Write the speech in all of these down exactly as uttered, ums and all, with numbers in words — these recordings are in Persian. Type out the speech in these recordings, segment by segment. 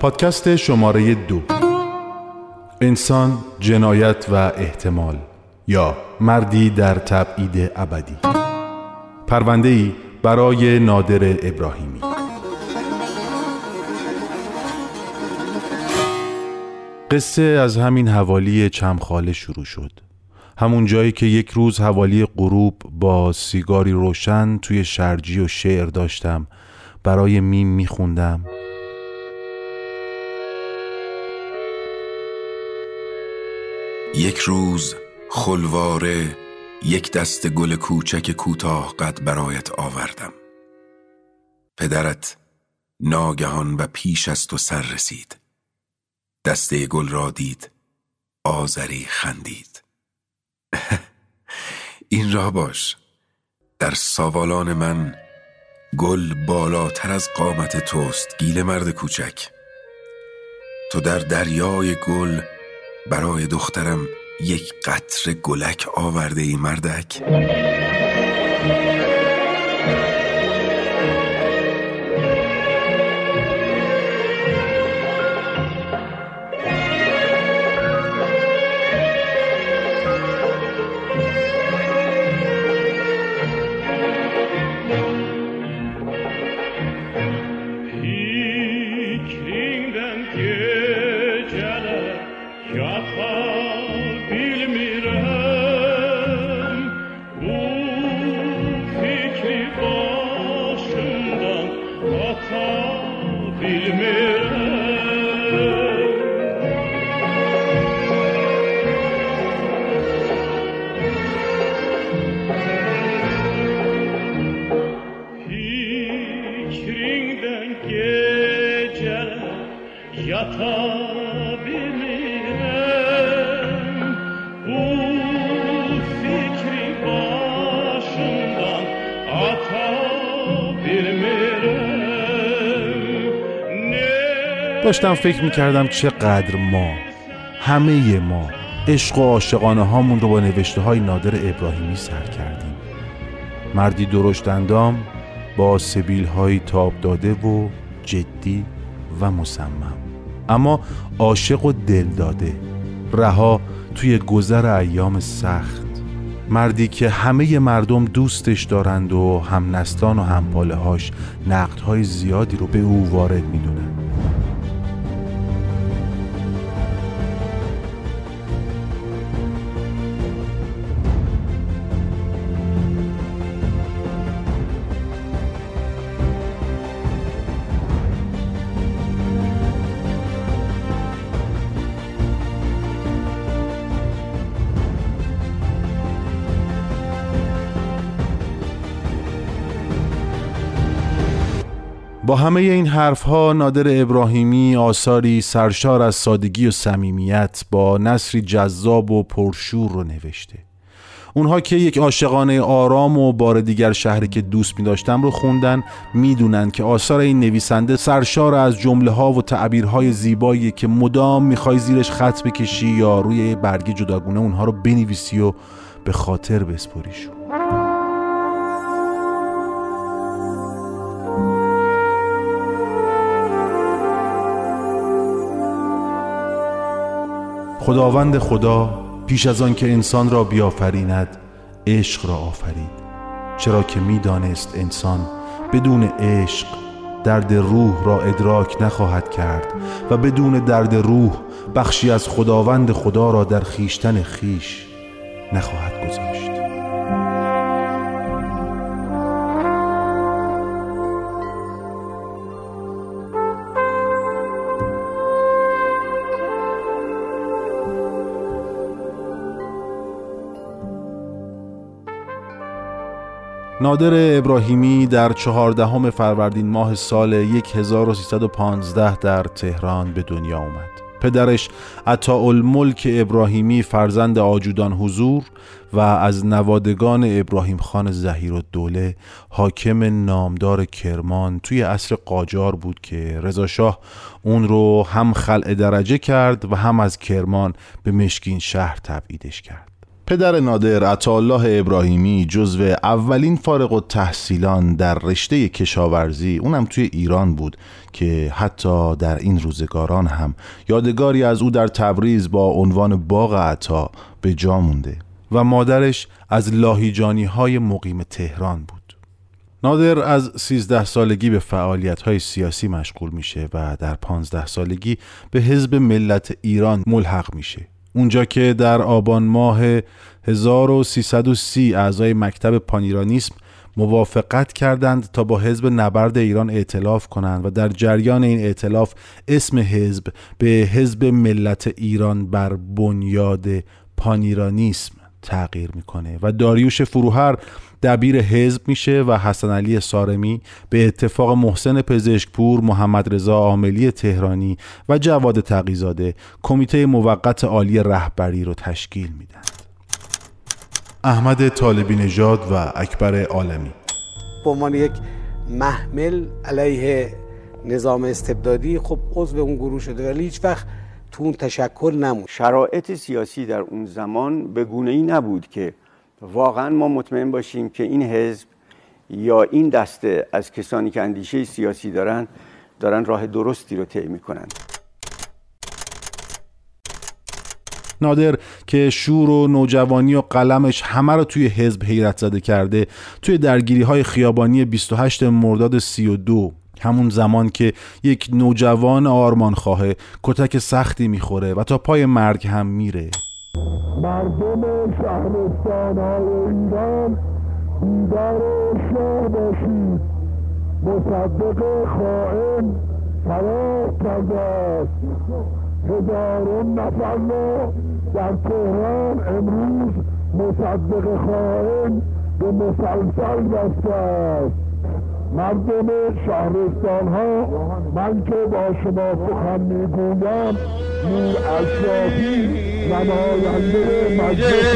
پادکست شماره دو، انسان، جنایت و احتمال، یا مردی در تبعید ابدی. پرونده‌ای برای نادر ابراهیمی. قصه از همین حوالی چمخاله شروع شد، همون جایی که یک روز حوالی غروب با سیگاری روشن توی شرجی و شعر داشتم برای میم میخوندم. یک روز خلواره یک دست گل کوچک کوتاه قد برایت آوردم. پدرت ناگهان و پیش از تو سر رسید. دسته گل را دید، آزری خندید. این را باش، در ساوالان من گل بالاتر از قامت توست گیل مرد کوچک. تو در دریای گل برای دخترم یک قطره گلک آورده ای مردک. داشتم فکر میکردم چقدر ما، همه ما، عشق و عاشقانه هامون رو با نوشته های نادر ابراهیمی سر کردیم. مردی درشت اندام با سبیل های تاب داده و جدی و مصمم، اما عاشق و دل داده، رها توی گذر ایام سخت. مردی که همه مردم دوستش دارند و هم نسلان و هم پاله هاش نقدهای زیادی رو به او وارد میدونن. با همه این حرفها نادر ابراهیمی آثاری سرشار از سادگی و صمیمیت با نثری جذاب و پرشور رو نوشته. اونها که یک عاشقانه آرام و بار دیگر شهری که دوست می داشتم رو خوندن میدونن که آثار این نویسنده سرشار از جمله ها و تعبیرهای زیبایی که مدام میخوای زیرش خط بکشی یا روی برگ جداگونه اونها رو بنویسی و به خاطر بسپریشون. خداوند خدا پیش از آن که انسان را بیافریند عشق را آفرید، چرا که می دانست انسان بدون عشق درد روح را ادراک نخواهد کرد و بدون درد روح بخشی از خداوند خدا را در خیشتن خیش نخواهد گذاشت. نادر ابراهیمی در چهاردهم فروردین ماه سال هزار و سیصد و پانزده در تهران به دنیا آمد. پدرش عطاالملک ابراهیمی فرزند آجودان حضور و از نوادگان ابراهیم خان ظهیرالدوله حاکم نامدار کرمان توی عصر قاجار بود که رضا شاه اون رو هم خلع درجه کرد و هم از کرمان به مشکین شهر تبعیدش کرد. پدر نادر عطاالله ابراهیمی جزو اولین فارغ التحصیلان در رشته کشاورزی اونم توی ایران بود که حتی در این روزگاران هم یادگاری از او در تبریز با عنوان باغ عطا به جا مونده و مادرش از لاهیجانی های مقیم تهران بود. نادر از سیزده سالگی به فعالیت‌های سیاسی مشغول میشه و در پانزده سالگی به حزب ملت ایران ملحق میشه. اونجا که در آبان ماه هزار و سیصد و سی اعضای مکتب پانیرانیسم موافقت کردند تا با حزب نبرد ایران ائتلاف کنند و در جریان این ائتلاف اسم حزب به حزب ملت ایران بر بنیاد پانیرانیسم تغییر میکنه و داریوش فروهر دبیر حزب میشه و حسن علی سارمی به اتفاق محسن پزشکپور، محمد رضا عاملی تهرانی و جواد تقی‌زاده کمیته موقت عالی رهبری رو تشکیل میدن. احمد طالبی نژاد و اکبر عالمی به عنوان یک محمل علیه نظام استبدادی خب عضو اون گروه شده ولی هیچ وقت تو اون تشکل نموند. شرایط سیاسی در اون زمان به گونه‌ای نبود که واقعا ما مطمئن باشیم که این حزب یا این دسته از کسانی که اندیشه سیاسی دارن دارن راه درستی رو طی میکنن. نادر که شور و نوجوانی و قلمش همه رو توی حزب حیرت زده کرده، توی درگیری‌های خیابانی بیست و هشتم مرداد سی و دو، همون زمان که یک نوجوان آرمانخواه کتک سختی میخوره و تا پای مرگ هم میره، مردم شهرستان‌های ایران بیدار و شاه باشید، مصدق خائن فرار کرده است. هزاران نفر را در تهران امروز مصدق خائن به مسلسل بسته است. مردم شهرستان ها، من که با شما سخن میگویم نور اشرافی نماینده مجلس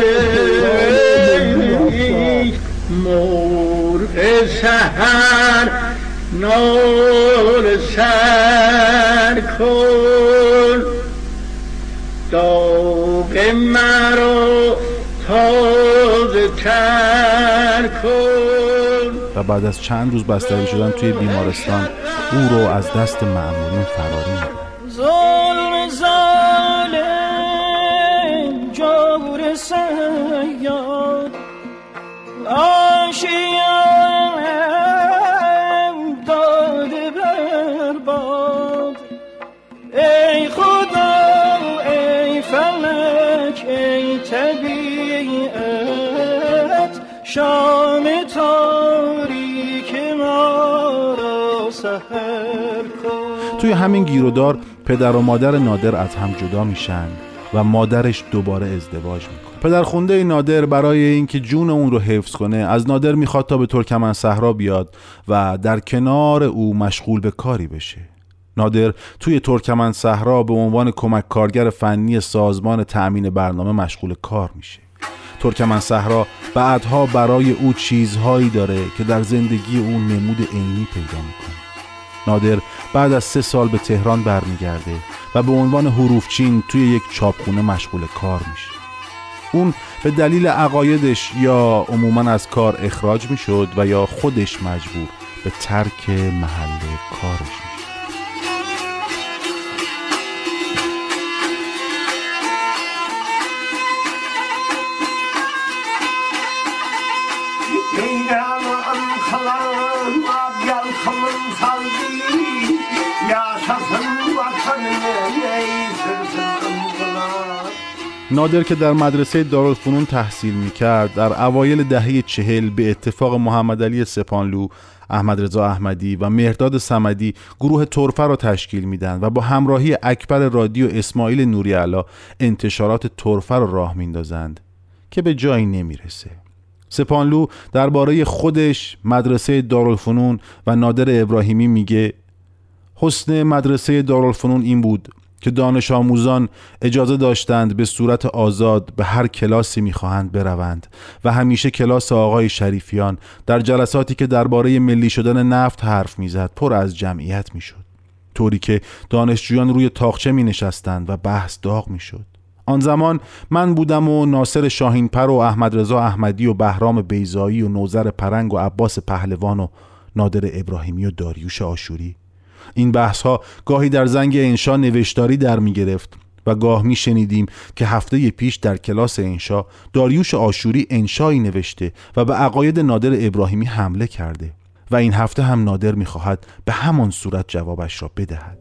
مرغ سحر نال سر کن، داغ مرا تازه تر کن. و بعد از چند روز بستری شدن توی بیمارستان او رو از دست مأمورین فراری می‌کنه. ظلم ظالم جور سیاد آشیم داده برباد. ای خدا ای فلک ای طبیعت شام تاریک ما را سحر کن. توی همین گیرودار پدر و مادر نادر از هم جدا میشن و مادرش دوباره ازدواج میکنه. پدرخونده نادر برای اینکه جون اون رو حفظ کنه از نادر میخواد تا به ترکمنصحرا بیاد و در کنار او مشغول به کاری بشه. نادر توی ترکمنصحرا به عنوان کمک کارگر فنی سازمان تأمین برنامه مشغول کار میشه. ترکمنصحرا بعدها برای او چیزهایی داره که در زندگی او نمود عینی پیدا میکنه. نادر بعد از سه سال به تهران برمیگرده و به عنوان حروفچین توی یک چاپخونه مشغول کار میشه. اون به دلیل عقایدش یا عموماً از کار اخراج میشد و یا خودش مجبور به ترک محل کارش میشه. نادر که در مدرسه دارالفنون تحصیل میکرد در اوایل دهه چهل به اتفاق محمد علی سپانلو، احمد رضا احمدی و مهرداد صمدی گروه طرفه را تشکیل میدن و با همراهی اکبر رادی و اسماعیل نوری‌علا انتشارات طرفه را راه میندازند که به جایی نمیرسه. سپانلو درباره خودش، مدرسه دارالفنون و نادر ابراهیمی میگه حسن مدرسه دارالفنون این بود که دانش آموزان اجازه داشتند به صورت آزاد به هر کلاسی میخواهند بروند و همیشه کلاس آقای شریفیان در جلساتی که درباره ملی شدن نفت حرف میزد پر از جمعیت میشد، طوری که دانشجویان روی تاقچه می نشستند و بحث داغ میشد. آن زمان من بودم و ناصر شاهینپر و احمد رضا احمدی و بهرام بیضایی و نوذر پرنگ و عباس پهلوان و نادر ابراهیمی و داریوش آشوری. این بحث ها گاهی در زنگ انشا نوشتاری در می گرفت و گاه می شنیدیم که هفته پیش در کلاس انشا داریوش آشوری انشایی نوشته و به عقاید نادر ابراهیمی حمله کرده و این هفته هم نادر می خواهد به همان صورت جوابش را بدهد.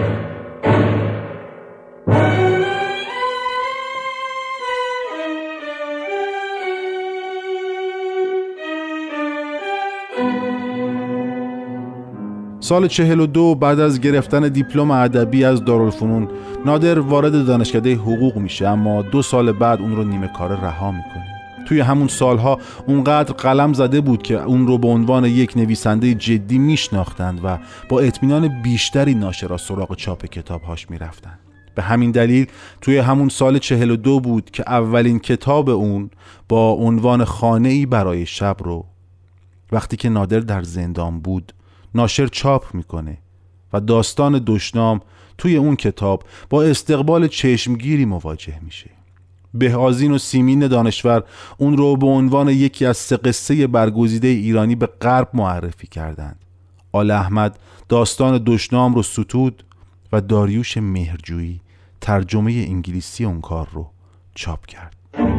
سال چهل و دو بعد از گرفتن دیپلم ادبی از دارالفنون نادر وارد دانشکده حقوق میشه، اما دو سال بعد اون رو نیمه کاره رها میکنه. توی همون سالها اونقدر قلم زده بود که اون رو به عنوان یک نویسنده جدی میشناختند و با اطمینان بیشتری ناشرا سراغ چاپ کتابهاش میرفتند. به همین دلیل توی همون سال چهل و دو بود که اولین کتاب اون با عنوان خانه‌ای برای شب رو وقتی که نادر در زندان بود ناشر چاپ میکنه و داستان دشنام توی اون کتاب با استقبال چشمگیری مواجه میشه. بهآذین و سیمین دانشور اون رو به عنوان یکی از سه قصه برگزیده ایرانی به غرب معرفی کردند. آل احمد داستان دشنام رو ستود و داریوش مهرجویی ترجمه انگلیسی اون کار رو چاپ کرد.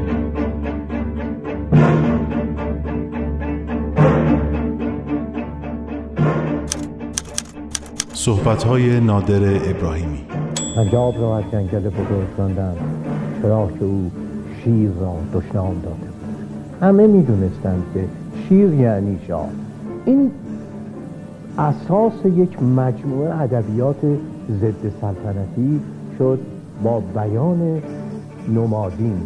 صحبت‌های نادر ابراهیمی. پنجاب را از جنگل بزرگ راندند چرا که او شیر را دشنام داده بود. همه می‌دونستند که شیر یعنی شاه. این اساس یک مجموعه ادبیات ضد سلطنتی شد با بیان نمادین.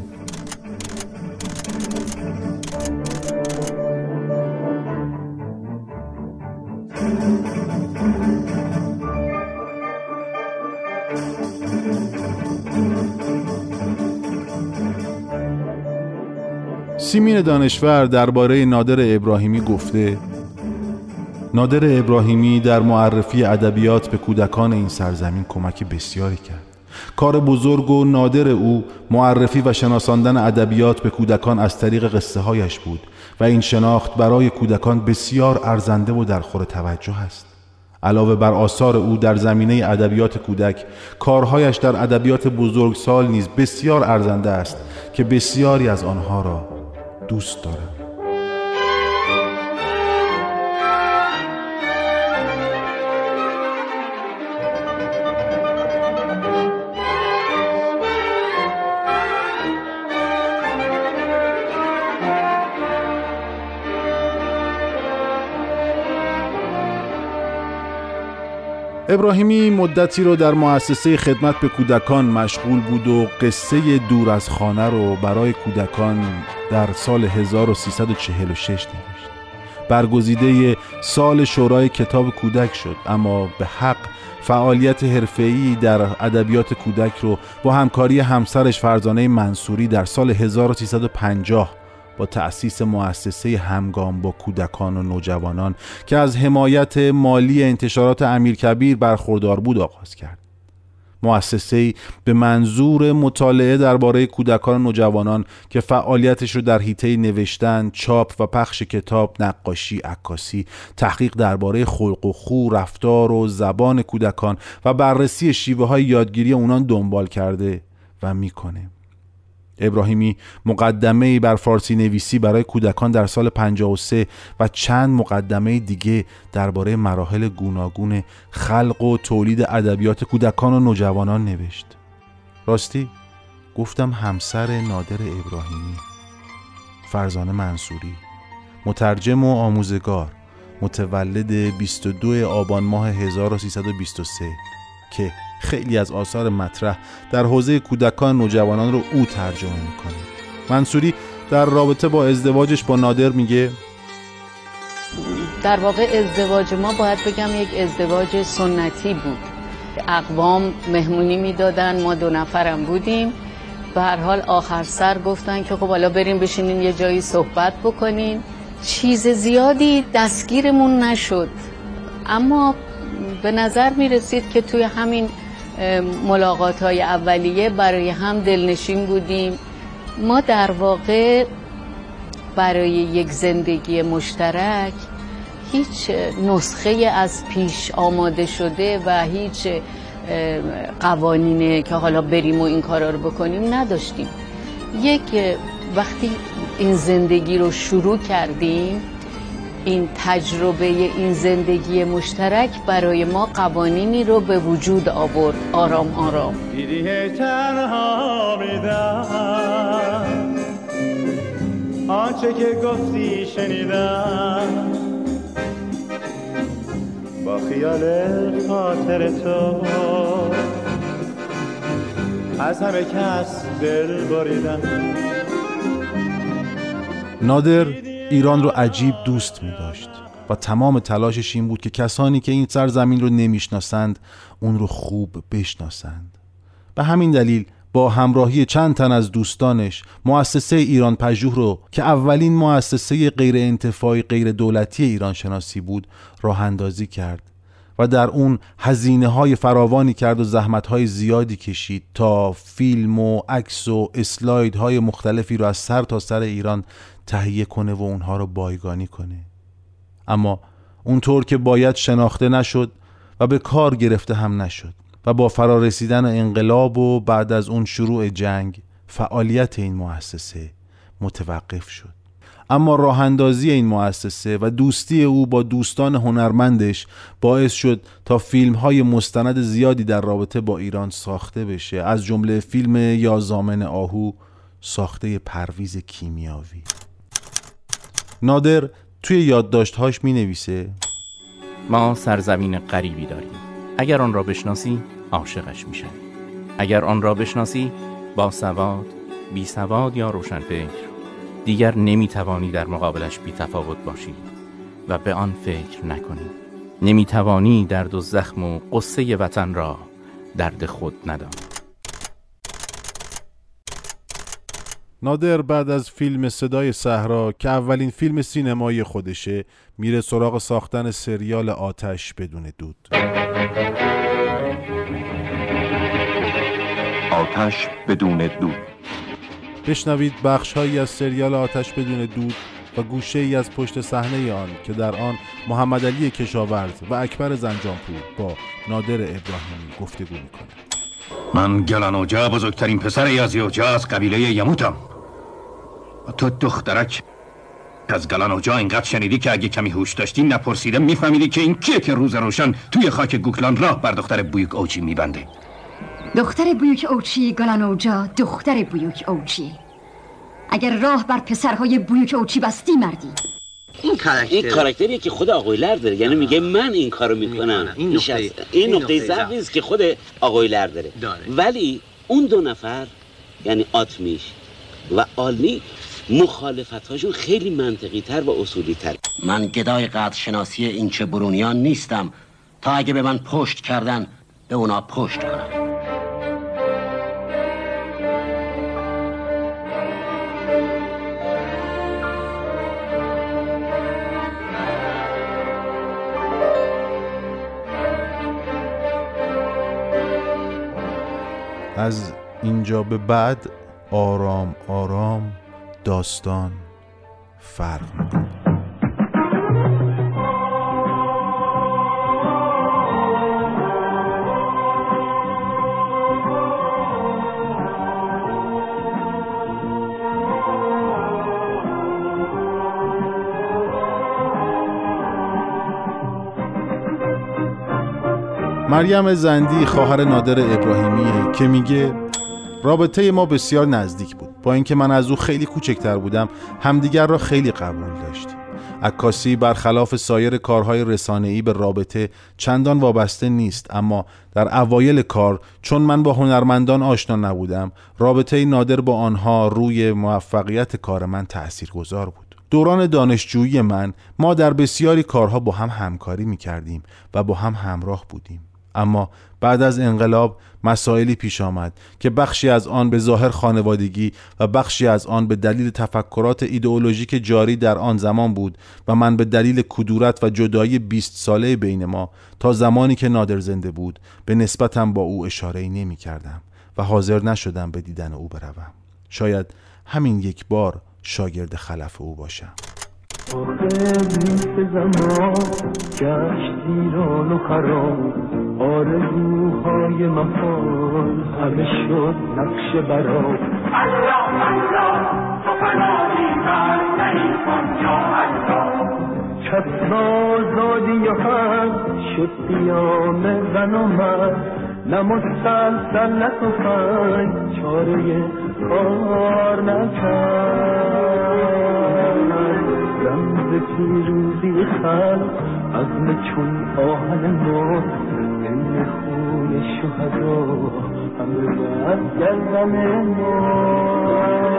سیمین دانشور درباره نادر ابراهیمی گفته: نادر ابراهیمی در معرفی ادبیات به کودکان این سرزمین کمک بسیاری کرد. کار بزرگ و نادر او معرفی و شناساندن ادبیات به کودکان از طریق قصه هایش بود و این شناخت برای کودکان بسیار ارزنده و درخور توجه است. علاوه بر آثار او در زمینه ادبیات کودک، کارهایش در ادبیات بزرگسال نیز بسیار ارزنده است که بسیاری از آنها را دوست دارم. ابراهیمی مدتی رو در مؤسسه خدمت به کودکان مشغول بود و قصه دور از خانه رو برای کودکان در سال هزار و سیصد و چهل و شش نوشت. برگزیده سال شورای کتاب کودک شد، اما به حق فعالیت حرفه‌ای در ادبیات کودک رو با همکاری همسرش فرزانه منصوری در سال هزار و سیصد و پنجاه با تأسیس مؤسسه همگام با کودکان و نوجوانان که از حمایت مالی انتشارات امیرکبیر برخوردار بود آغاز کرد. مؤسسه‌ای به منظور مطالعه درباره کودکان و نوجوانان که فعالیتش رو در حیطه نوشتن، چاپ و پخش کتاب، نقاشی، عکاسی، تحقیق درباره خلق و خو، رفتار و زبان کودکان و بررسی شیوه‌های یادگیری اونان دنبال کرده و میکنه. ابراهیمی مقدمه‌ای بر فارسی نویسی برای کودکان در سال پنجاه و سه و چند مقدمه دیگه درباره مراحل گوناگون خلق و تولید ادبیات کودکان و نوجوانان نوشت. راستی گفتم همسر نادر ابراهیمی، فرزانه منصوری، مترجم و آموزگار، متولد بیست و دو آبان ماه هزار و سیصد و بیست و سه که خیلی از آثار مطرح در حوزه کودکان نوجوانان رو او ترجمه میکنه. منصوری در رابطه با ازدواجش با نادر میگه: در واقع ازدواج ما باید بگم یک ازدواج سنتی بود. اقوام مهمونی میدادن، ما دو نفرم بودیم. به هر حال آخر سر گفتن که خب حالا بریم بشینیم یه جایی صحبت بکنیم. چیز زیادی دستگیرمون نشد، اما به نظر می رسید که توی همین ملاقات های اولیه برای هم دلنشین بودیم. ما در واقع برای یک زندگی مشترک هیچ نسخه از پیش آماده شده و هیچ قوانینه که حالا بریم و این کارا رو بکنیم نداشتیم. یک وقتی این زندگی رو شروع کردیم، این تجربه این زندگی مشترک برای ما قوانینی رو به وجود آورد آرام آرام. دیدی تنها میدم آنچه که گفتی شنیدم، با خیال خاطر تو از همه کس دل بریدم. نادر ایران رو عجیب دوست می داشت و تمام تلاشش این بود که کسانی که این سرزمین رو نمیشناسند اون رو خوب بشناسند. به همین دلیل با همراهی چند تن از دوستانش مؤسسه ایران پژوه رو که اولین مؤسسه غیر انتفاعی غیر دولتی ایران شناسی بود راه اندازی کرد و در اون هزینه های فراوانی کرد و زحمت های زیادی کشید تا فیلم و عکس و اسلاید های مختلفی رو از سر تا سر ایران تهیه کنه و اونها رو بایگانی کنه. اما اونطور که باید شناخته نشد و به کار گرفته هم نشد و با فرارسیدن انقلاب و بعد از اون شروع جنگ فعالیت این مؤسسه متوقف شد. اما راه اندازی این مؤسسه و دوستی او با دوستان هنرمندش باعث شد تا فیلم های مستند زیادی در رابطه با ایران ساخته بشه، از جمله فیلم یازامن آهو ساخته پرویز کیمیاوی. نادر توی یادداشت‌هاش می نویسه ما سرزمین غریبی داریم. اگر آن را بشناسی عاشقش میشن. اگر آن را بشناسی با سواد، بی سواد یا روشنفکر دیگر نمیتوانی در مقابلش بی تفاوت باشی و به آن فکر نکنی. نمیتوانی درد و زخم و قصه وطن را درد خود ندانی. نادر بعد از فیلم صدای صحرا که اولین فیلم سینمایی خودشه میره سراغ ساختن سریال آتش بدون دود. آتش بدون دود. بشنوید بخش‌هایی از سریال آتش بدون دود و گوشه‌ای از پشت صحنه آن که در آن محمد علی کشاورز و اکبر زنجانپور با نادر ابراهیمی گفتگو می‌کنند. من گلان اوجا بزرگترین پسر یازی اوجا از قبیله یموتم. و تو دخترک از گلان اوجا اینقدر شنیدی که اگه کمی هوش داشتی نپرسیده میفهمیدی که این کیه که روز روشن توی خاک گوکلان راه بر دختر بویک اوچی میبنده. دختر بویک اوچی گلان اوجا، دختر بویک اوچی. اگر راه بر پسرهای بویک اوچی بستی مردی. این کاراکتر این کاراکتریه که خود آقای لر داره، یعنی میگه من این کارو میکنم. این نقطه این نقطه ضعفی است که خود آقای لر داره. ولی اون دو نفر یعنی آتمیش و آلنی مخالفتاشون خیلی منطقی تر و اصولی تر. من گدای قدر شناسی این چه برونیان نیستم تا اگه به من پشت کردن به اونا پشت کنم. از اینجا به بعد آرام آرام داستان فرق می‌کنه. مریم زندی خواهر نادر ابراهیمیه که میگه رابطه ما بسیار نزدیک بود. با اینکه من از او خیلی کوچکتر بودم همدیگر را خیلی قبول داشتیم. عکاسی برخلاف سایر کارهای رسانه‌ای به رابطه چندان وابسته نیست، اما در اوایل کار چون من با هنرمندان آشنا نبودم رابطه نادر با آنها روی موفقیت کار من تأثیرگذار بود. دوران دانشجویی من ما در بسیاری کارها با هم همکاری می‌کردیم و با هم همراه بودیم. اما بعد از انقلاب مسائلی پیش آمد که بخشی از آن به ظاهر خانوادگی و بخشی از آن به دلیل تفکرات ایدئولوژیک جاری در آن زمان بود و من به دلیل کدورت و جدایی بیست ساله بین ما تا زمانی که نادر زنده بود به نسبتم با او اشاره‌ای نمی کردم و حاضر نشدم به دیدن او بروم. شاید همین یک بار شاگرد خلف او باشم. آخر زمان گشت ویران و خراب، آرزوهای محال همه شد نقش براب. الله الله تو فنایی من نهی کن یا الله، چشم آزادی و حق شد قیام زن و مرد، نه مسلسل نه تفنگ چاره کار نکرد. رمز پیروزی خلق عزم چون آهن ما، این خون شهدا همه بر گردن ما.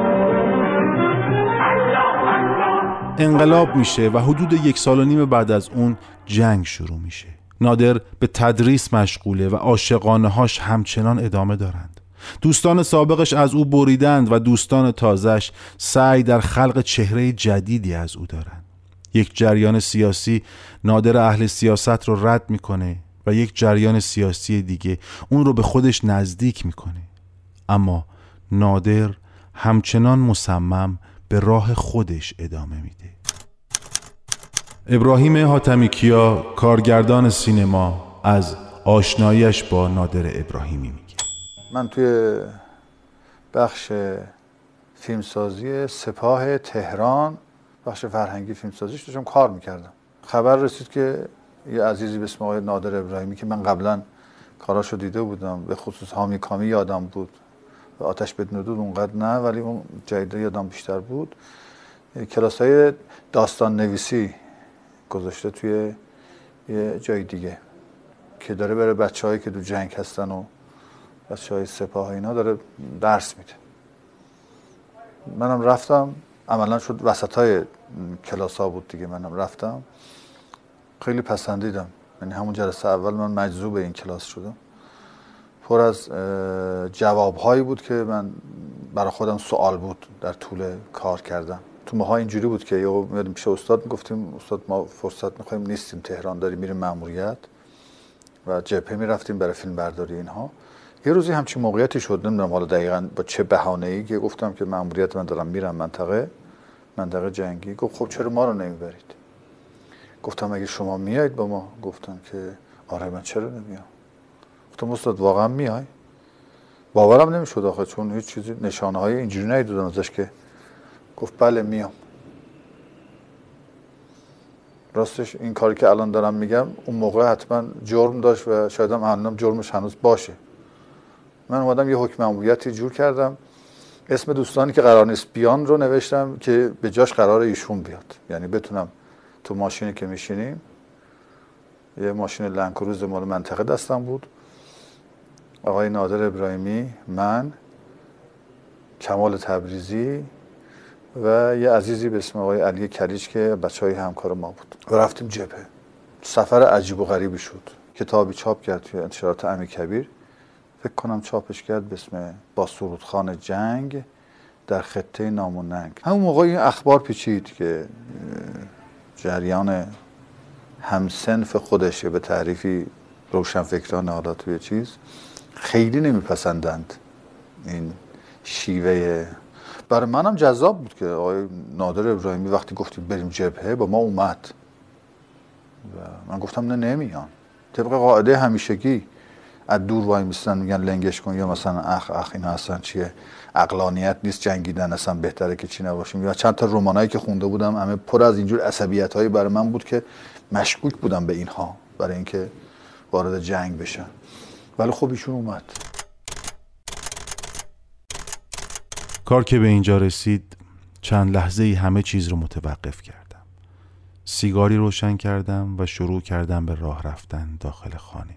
انقلاب میشه و حدود یک سال و نیم بعد از اون جنگ شروع میشه. نادر به تدریس مشغوله و عاشقانه هاش همچنان ادامه دارند. دوستان سابقش از او بریدند و دوستان تازش سعی در خلق چهره جدیدی از او دارند. یک جریان سیاسی نادر اهل سیاست رو رد میکنه و یک جریان سیاسی دیگه اون رو به خودش نزدیک میکنه. اما نادر همچنان مصمم به راه خودش ادامه میده. ابراهیم حاتمی کیا، کارگردان سینما، از آشناییش با نادر ابراهیمی میگه. من توی بخش فیلمسازی سپاه تهران، بخش فرهنگی فیلمسازیش داشتم کار میکردم. خبر رسید که یه عزیزی به اسم آقای نادر ابراهیمی که من قبلا کاراشو دیده بودم، به خصوص حامی کامی یادم بود و آتش بدون حدود اونقدر نه، ولی اون جدیده یادم بیشتر بود، کلاسای داستان نویسی گذاشته توی یه جای دیگه که داره بره بچه‌هایی که تو جنگ هستن و بچه‌های سپاه اینا داره درس میده. منم رفتم، عملا شد وسطای کلاسا بود دیگه، منم رفتم، خیلی پسندیدم. یعنی همون جلسه اول من مجذوب این کلاس شدم. پر از جوابهایی بود که من برای خودم سوال بود در طول کار کردن. تو ماها اینجوری بود که یهو میادیم پیش استاد میگفتیم استاد ما فرصت میخوایم نیستیم تهران، داریم میریم مأموریت و جبهه میرفتیم برای فیلم برداری اینها. یه روزی همچین موقعیتی شد، نمیدونم حالا دقیقاً با چه بهانه‌ای، که گفتم که مأموریت من دارم میرم منطقه منطقه جنگی. گفت خب چرا ما رو نمیبرید؟ گفتم اگه شما میایید با ما. گفتم که آره من چرا نمیام. گفتم استاد واقعا میای؟ باورم نمیشد آخه، چون هیچ چیزی نشانه های اینجوری ندیدم ازش. که گفت بله میام. راستش این کاری که الان دارم میگم اون موقع حتما جرم داشت و شاید هم الانم جرمش هنوز باشه. من اومدم یه حکم مأموریتی جور کردم، اسم دوستانی که قرار نیست بیان رو نوشتم که به جاش قرار ایشون بیاد، یعنی بتونم تو ماشینی که میشینیم، یه ماشین لنکروز مال منطقه دستم بود، آقای نادر ابراهیمی، من، کمال تبریزی و یه عزیزی به اسم آقای علی کلیج که بچهای همکار ما بود و رفتیم جبهه. سفر عجیب و غریبی شد. کتابی چاپ کرد توی انتشارات امیرکبیر، فکر کنم چاپش کرد به اسم با سرودخوان جنگ در خطه نام و ننگ. همون موقع این اخبار پیچید که جریان همسنف خودشه به تعریفی روشنفکران حالا توی چیز خیلی نمیپسندند این شیوه. برای منم جذاب بود که آقای نادر ابراهیمی وقتی گفتیم بریم جبهه با ما اومد و من گفتم نه نمیان. طبق قاعده همیشگی از دور وای میستن میگن لنگش کن، یا مثلا اخ اخ اینا اصلا چیه، عقلانیت نیست، جنگیدن اصلا بهتره که چی نباشیم. یا چند تا رمانایی که خونده بودم همه پر از اینجور عصبیت‌هایی برای من بود که مشکوک بودم به اینها برای اینکه وارد جنگ بشن. ولی خب ایشون اومد. کار که به اینجا رسید چند لحظه ای همه چیز رو متوقف کردم. سیگاری روشن کردم و شروع کردم به راه رفتن داخل خانه.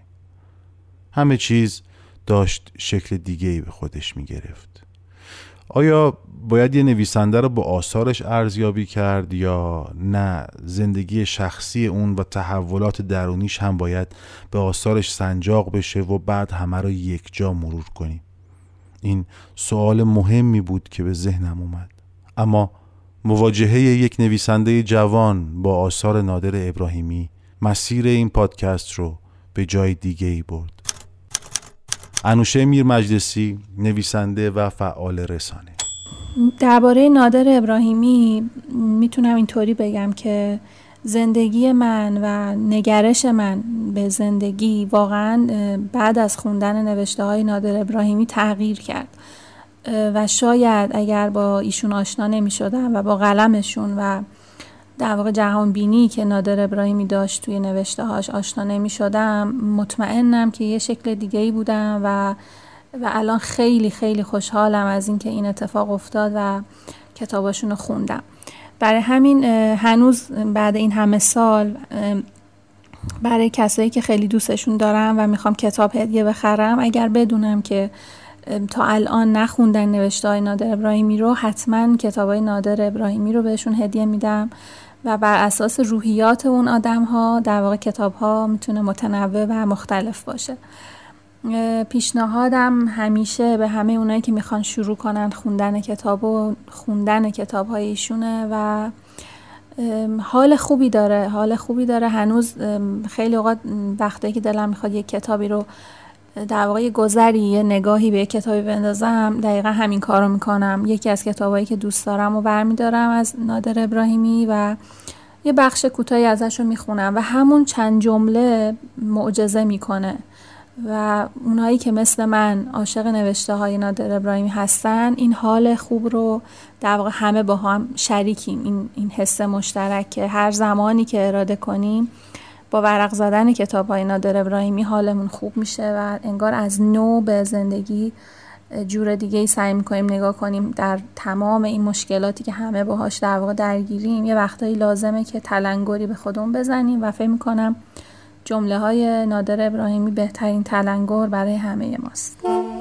همه چیز داشت شکل دیگه‌ای به خودش می گرفت. آیا باید یه نویسنده رو با آثارش ارزیابی کرد یا نه زندگی شخصی اون و تحولات درونیش هم باید به آثارش سنجاق بشه و بعد همه رو یک جا مرور کنیم؟ این سوال مهمی بود که به ذهنم اومد. اما مواجهه یک نویسنده جوان با آثار نادر ابراهیمی مسیر این پادکست رو به جای دیگه ای برد. انوشه میر مجلسی، نویسنده و فعال رسانه. درباره نادر ابراهیمی میتونم اینطوری بگم که زندگی من و نگرش من به زندگی واقعا بعد از خوندن نوشته های نادر ابراهیمی تغییر کرد و شاید اگر با ایشون آشنا نمی شدم و با قلمشون و در واقع جهان بینی که نادر ابراهیمی داشت توی نوشته هاش آشنا نمی شدم، مطمئنم که یه شکل دیگه ای بودم و و الان خیلی خیلی خوشحالم از این که این اتفاق افتاد و کتاباشون رو خوندم. برای همین هنوز بعد این همه سال برای کسایی که خیلی دوستشون دارم و میخوام کتاب هدیه بخرم، اگر بدونم که تا الان نخوندن نوشته های نادر ابراهیمی رو، حتما کتاب های نادر ابراهیمی رو بهشون هدیه میدم و بر اساس روحیات اون آدم ها در واقع کتاب ها میتونه متنوع و مختلف باشه. پیشنهادم همیشه به همه اونایی که میخوان شروع کنن خوندن کتاب و خوندن کتاب های ایشونه و حال خوبی داره حال خوبی داره هنوز خیلی اوقات وقتی که دلم میخواد یک کتابی رو در واقع گذری یه نگاهی به یک کتابی بندازم، دقیقا همین کار رو میکنم. یکی از کتابایی که دوست دارم و برمیدارم از نادر ابراهیمی و یه بخش کوتاهی ازش رو میخونم و همون چند جمله معجزه میکنه و اونایی که مثل من عاشق نوشته های نادر ابراهیمی هستن این حال خوب رو در واقع همه با هم شریکیم. این این حس مشترک که هر زمانی که اراده کنیم با ورق زدن کتاب های نادر ابراهیمی حالمون خوب میشه و انگار از نو به زندگی جور دیگه ای سعی میکنیم نگاه کنیم. در تمام این مشکلاتی که همه باهاش در واقع درگیریم یه وقتایی لازمه که تلنگری به خودمون بزنیم و فکر میکنم جمله های نادر ابراهیمی بهترین تلنگر برای همه ماست.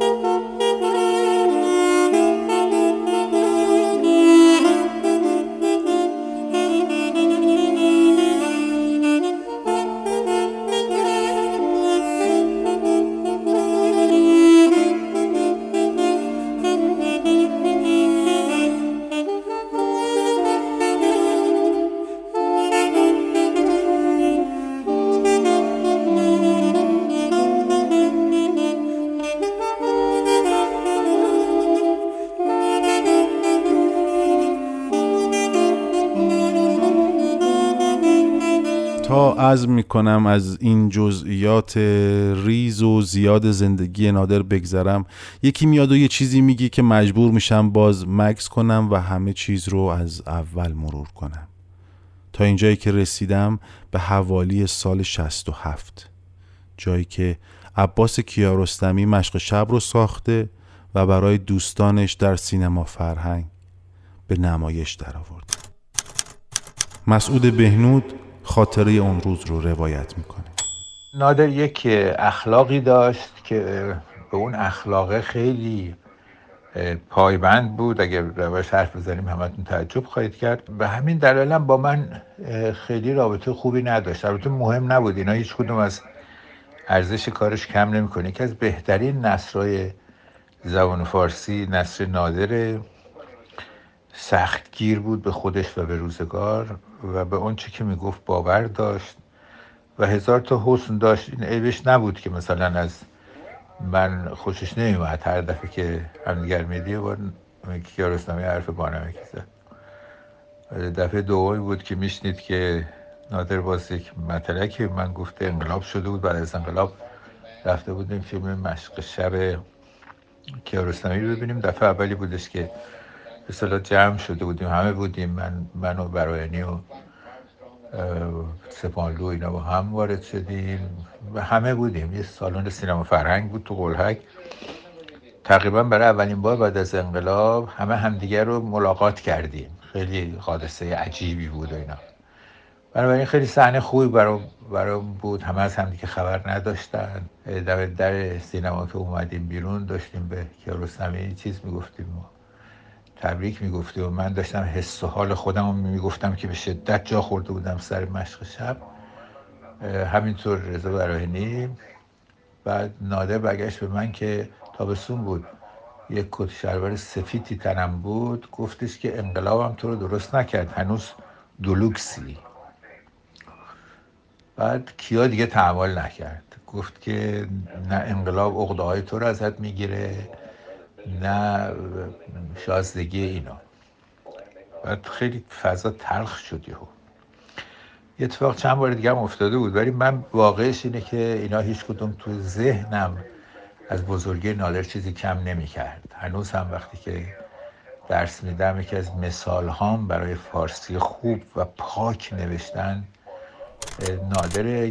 تا عزم میکنم از این جزئیات ریز و زیاد زندگی نادر بگذرم، یکی میاد و یه چیزی میگی که مجبور میشم باز مکس کنم و همه چیز رو از اول مرور کنم تا اینجایی که رسیدم به حوالی سال شصت و هفت، جایی که عباس کیارستمی مشق شب رو ساخته و برای دوستانش در سینما فرهنگ به نمایش در آورد. مسعود بهنود خاطره اون روز رو روایت میکنه. نادر یک اخلاقی داشت که به اون اخلاق خیلی پایبند بود. اگر روش حرف بزنیم همتون تعجب خواهید کرد. به همین دلیل هم با من خیلی رابطه خوبی نداشت. البته مهم نبود، اینا هیچ کدوم از ارزش کارش کم نمیکنه. یکی از بهترین نثرهای زبان فارسی نثر نادر، سختگیر بود به خودش و به روزگار و به اون چی که میگفت باور داشت و هزار تا حسن داشت. این عیبش نبود که مثلا از من خوشش نمیومد هر دفعه که همدیگر میدی و کیارستمی حرف بانمکی زد. دفعه دومی بود که میشنید که نادر باز یک مطلقی من گفته انقلاب شده بود، بعد از انقلاب رفته بودیم فیلم مشق شب کیارستمی رو ببینیم. دفعه اولی بودش که به اصطلاح جمع شده بودیم، همه بودیم، من من و برایانی و سپانلو اینا با هم وارد شدیم و همه بودیم. یه سالن سینما فرهنگ بود تو قلهک. تقریبا برای اولین بار بعد از انقلاب همه همدیگر رو ملاقات کردیم. خیلی حادثه عجیبی بود و اینا. بنابراین خیلی صحنه خوبی برام برام بود. همه از همدیگه خبر نداشتن. در در سینما که اومدیم بیرون داشتیم به کیارستمی چیز میگفتیم تبریک میگفته و من داشتم حس و حال خودم رو میگفتم که به شدت جا خورده بودم سر مشق شب. همینطور رضا براهنی. بعد نادر برگشت به من که تابستون بود، یک کت شلوار سفیدی تنم بود، گفتش که انقلابم تو رو درست نکرد، هنوز دلوکسی. بعد کیا دیگه تحمل نکرد، گفت که نه انقلاب عقده‌های تو رو ازت میگیره نه شازدگی اینا. بعد خیلی فضا تلخ شد یهو. یه اتفاق چند بار دیگه هم افتاده بود، ولی من واقعش اینه که اینا هیچ کدوم تو ذهنم از بزرگی نادر چیزی کم نمی کرد. هنوز هم وقتی که درس میدم یکی از مثال هام برای فارسی خوب و پاک نوشتن نادر.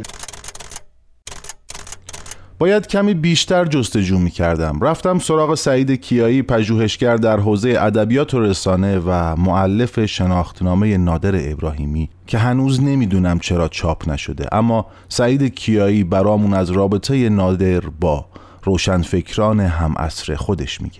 باید کمی بیشتر جستجو می‌کردم. رفتم سراغ سعید کیایی، پژوهشگر در حوزه ادبیات و رسانه و مؤلف شناختنامه نادر ابراهیمی که هنوز نمیدونم چرا چاپ نشده، اما سعید کیایی برامون از رابطه نادر با روشنفکران هم عصر خودش میگه.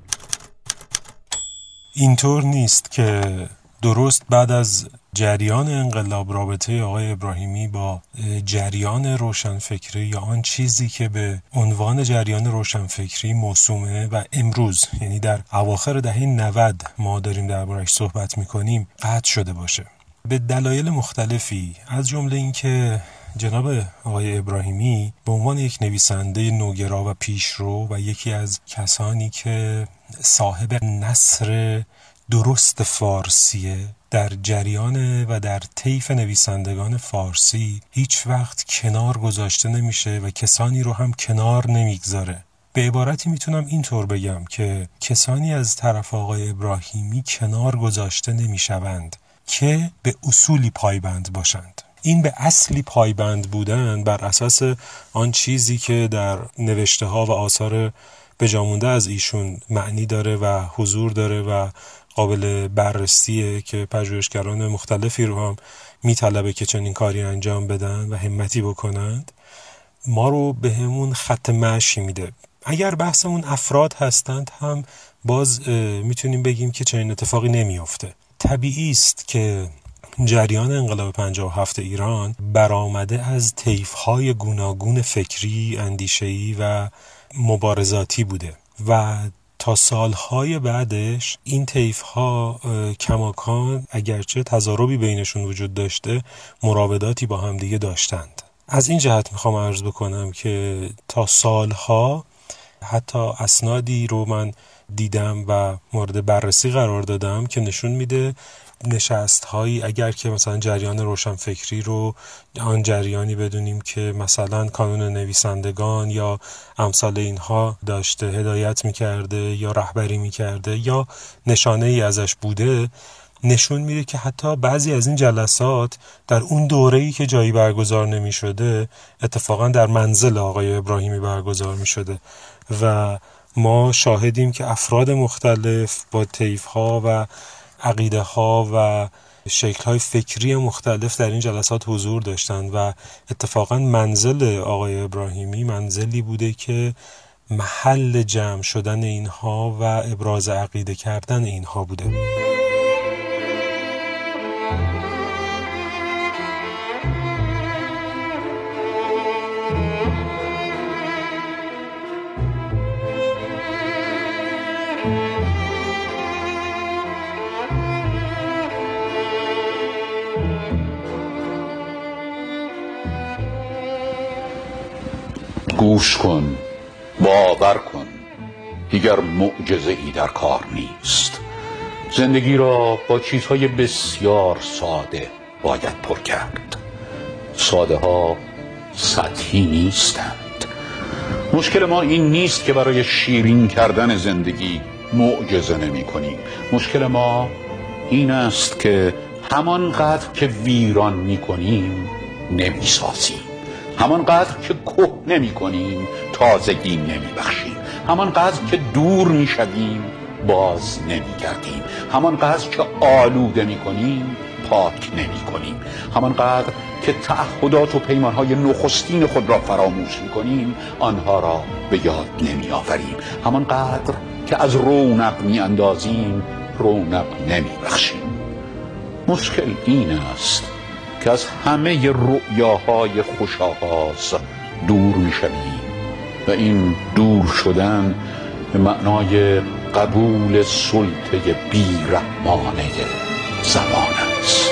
اینطور نیست که درست بعد از جریان انقلاب رابطه آقای ابراهیمی با جریان روشنفکری یا آن چیزی که به عنوان جریان روشنفکری موسومه و امروز یعنی در اواخر دهه نود ما داریم دربارش صحبت میکنیم قطع شده باشه، به دلایل مختلفی، از جمله اینکه جناب آقای ابراهیمی به عنوان یک نویسنده نوگرا و پیشرو و یکی از کسانی که صاحب نثر درست فارسیه در جریان و در طیف نویسندگان فارسی هیچ وقت کنار گذاشته نمیشه و کسانی رو هم کنار نمیگذاره. به عبارتی میتونم اینطور بگم که کسانی از طرف آقای ابراهیمی کنار گذاشته نمیشوند که به اصولی پایبند باشند. این به اصلی پایبند بودن بر اساس آن چیزی که در نوشته ها و آثار بجامونده از ایشون معنی داره و حضور داره و قابل بررسیه که پژوهشگران مختلفی رو هم میطلبه که چنین کاری انجام بدن و همتی بکنند، ما رو به همون خط مشی میده. اگر بحثمون افراد هستند هم باز میتونیم بگیم که چنین اتفاقی نمیافته. طبیعی است که جریان انقلاب پنجاه و هفت ایران برآمده از طیف‌های گوناگون فکری، اندیشه‌ای و مبارزاتی بوده و تا سالهای بعدش این طیف‌ها کماکان اگرچه تضاربی بینشون وجود داشته مراوداتی با هم دیگه داشتند. از این جهت میخوام عرض بکنم که تا سالها حتی اسنادی رو من دیدم و مورد بررسی قرار دادم که نشون میده نشست هایی اگر که مثلا جریان روشنفکری رو آن جریانی بدونیم که مثلا کانون نویسندگان یا امثال اینها داشته هدایت میکرده یا رهبری میکرده یا نشانه ای ازش بوده، نشون میده که حتی بعضی از این جلسات در اون دوره‌ای که جایی برگزار نمیشده اتفاقا در منزل آقای ابراهیمی برگزار میشده و ما شاهدیم که افراد مختلف با طیف‌ها و عقیده ها و شکل های فکری مختلف در این جلسات حضور داشتند و اتفاقا منزل آقای ابراهیمی منزلی بوده که محل جمع شدن اینها و ابراز عقیده کردن اینها بوده. گوش کن، باور کن، دیگر معجزه ای در کار نیست. زندگی را با چیزهای بسیار ساده باید پر کرد. ساده ها سطحی نیستند. مشکل ما این نیست که برای شیرین کردن زندگی معجزه نمی کنیم. مشکل ما این است که همانقدر که ویران می کنیم نمی سازیم، همانقدر که که نمی کنیم تازگی نمی بخشیم، همانقدر که دور می شویم باز نمی گردیم، همانقدر که آلوده می کنیم پاک نمی کنیم، همانقدر که تعهدات و پیمانهای نخستین خود را فراموش می کنیم آنها را به یاد نمی آوریم، همانقدر که از رونق می اندازیم رونق نمی بخشیم. مشکل این است که از همه رؤیاهای خوش‌آغاز دور می شویم و این دور شدن به معنای قبول سلطه بی‌رحمانه زمان است.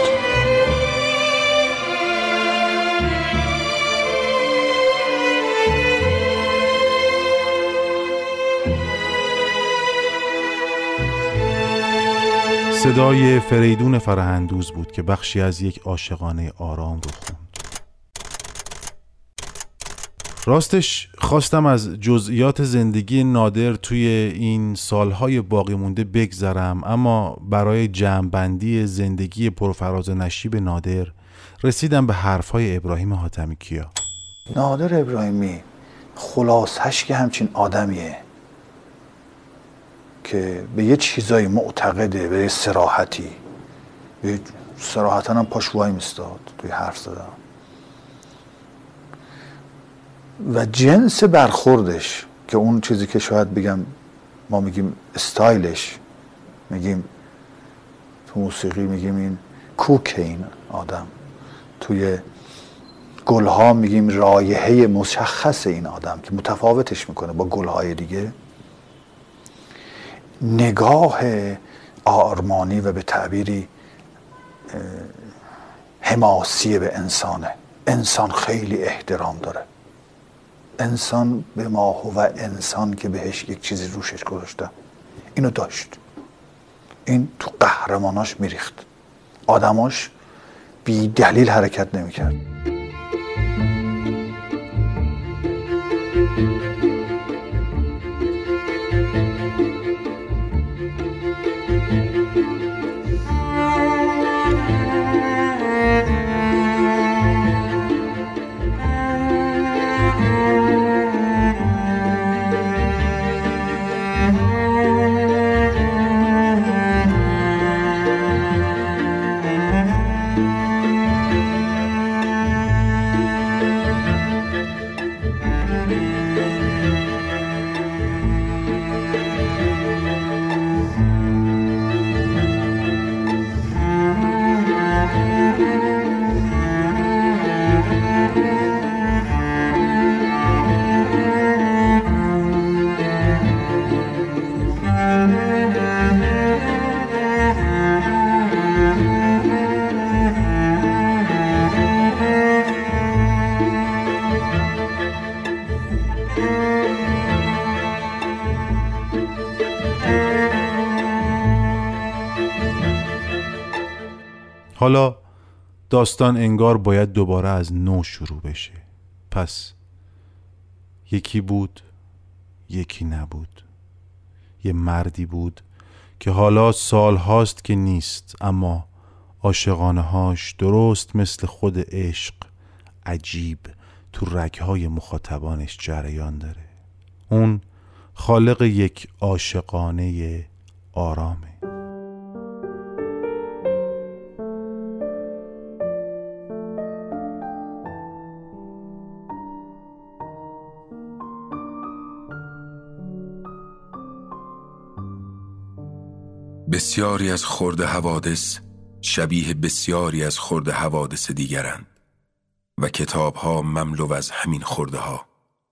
صدای فریدون فرهندوز بود که بخشی از یک عاشقانه آرام رو خوند. راستش خواستم از جزئیات زندگی نادر توی این سالهای باقی مونده بگذرم، اما برای جمع‌بندی زندگی پرفراز و نشیب نادر رسیدم به حرفهای ابراهیم حاتمی کیا. نادر ابراهیمی خلاصش که همچین آدمیه که به یه چیزایی معتقده، به یه صراحتی، به صراحتاً هم پاش وای میستاد توی حرف زدن و جنس برخوردش که اون چیزی که شاید بگم ما میگیم استایلش، میگیم تو موسیقی میگیم این کوک، این آدم توی گلها میگیم رایحه مشخص این آدم که متفاوتش میکنه با گلهای دیگه، نگاه آرمانی و به تعبیری حماسی به انسانه. انسان خیلی احترام داره. انسان به ما هو انسان که بهش یک چیزی روشش گذاشته، اینو داشت. این تو قهرماناش میریخت. آدماش بی دلیل حرکت نمیکرد. حالا داستان انگار باید دوباره از نو شروع بشه. پس یکی بود، یکی نبود. یه مردی بود که حالا سال هاست که نیست، اما عاشقانه هاش درست مثل خود عشق عجیب تو رگهای مخاطبانش جریان داره. اون خالق یک عاشقانه آرامه. بسیاری از خرد حوادث شبیه بسیاری از خرد حوادث دیگرند و کتابها مملو از همین خرده ها.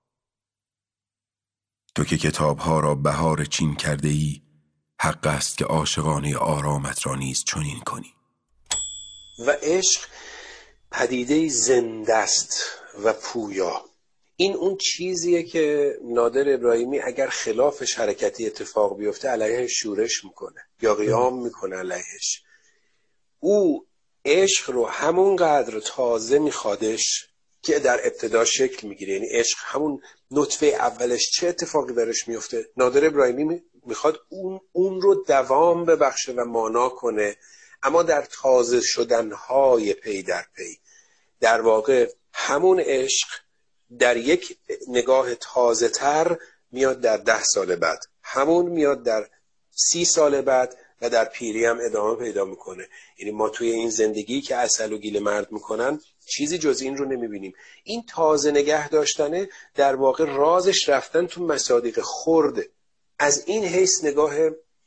تو که کتابها را بهار چین کرده ای، حق است که عاشقانه آرامت را نیز چنین کنی. و عشق پدیده زنده است و پویا. این اون چیزیه که نادر ابراهیمی اگر خلافش حرکتی اتفاق بیفته علیهش شورش میکنه یا قیام میکنه علیهش. او عشق رو همون قدر تازه میخوادش که در ابتدا شکل میگیره. یعنی عشق همون نطفه اولش چه اتفاقی برش میفته، نادر ابراهیمی میخواد اون اون رو دوام ببخشه و مانا کنه، اما در تازه شدنهای پی در پی. در واقع همون عشق در یک نگاه تازه تر میاد در ده سال بعد، همون میاد در سی سال بعد و در پیری هم ادامه پیدا میکنه. یعنی ما توی این زندگی که عسل و گیل مرد میکنن چیزی جز این رو نمیبینیم. این تازه نگه داشتنه در واقع رازش رفتن تو مصادیق خرده. از این حیث نگاه